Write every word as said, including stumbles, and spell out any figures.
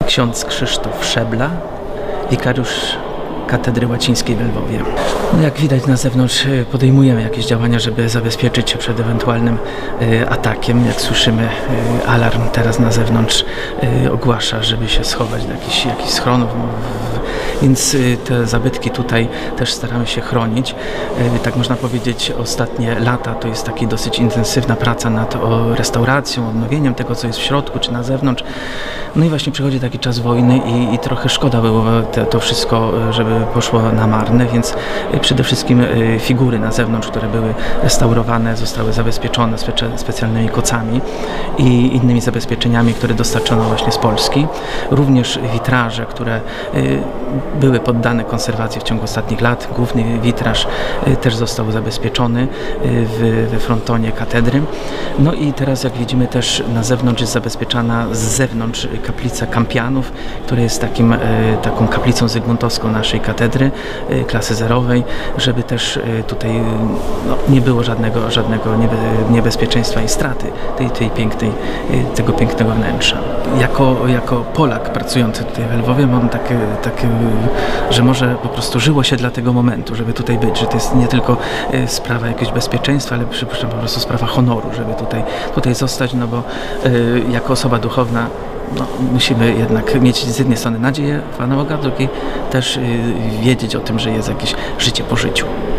ksiądz Krzysztof Szebla, wikariusz Katedry Łacińskiej w Lwowie. No jak widać na zewnątrz podejmujemy jakieś działania, żeby zabezpieczyć się przed ewentualnym y, atakiem. Jak słyszymy, y, alarm teraz na zewnątrz y, ogłasza, żeby się schować do jakichś, jakichś schronów. Więc y, te zabytki tutaj też staramy się chronić. Y, tak można powiedzieć, ostatnie lata to jest taka dosyć intensywna praca nad o, restauracją, odnowieniem tego, co jest w środku czy na zewnątrz. No i właśnie przychodzi taki czas wojny i, i trochę szkoda było te, to wszystko, żeby poszło na marne, więc przede wszystkim figury na zewnątrz, które były restaurowane, zostały zabezpieczone specy- specjalnymi kocami i innymi zabezpieczeniami, które dostarczono właśnie z Polski. Również witraże, które były poddane konserwacji w ciągu ostatnich lat. Główny witraż też został zabezpieczony w, we frontonie katedry. No i teraz, jak widzimy, też na zewnątrz jest zabezpieczana z zewnątrz kaplica Kampianów, która jest takim, taką kaplicą zygmuntowską naszej katedry klasy zerowej, żeby też tutaj no, nie było żadnego, żadnego niebe, niebezpieczeństwa i straty tej, tej pięknej, tego pięknego wnętrza. Jako, jako Polak pracujący tutaj w Lwowie mam takie, takie, że może po prostu żyło się dla tego momentu, żeby tutaj być, że to jest nie tylko sprawa jakiegoś bezpieczeństwa, ale przypuszczam po prostu sprawa honoru, żeby tutaj, tutaj zostać, no bo y, jako osoba duchowna no, musimy jednak mieć z jednej strony nadzieję w Pana Boga, z drugiej też y, wiedzieć o tym, że jest jakieś życie po życiu.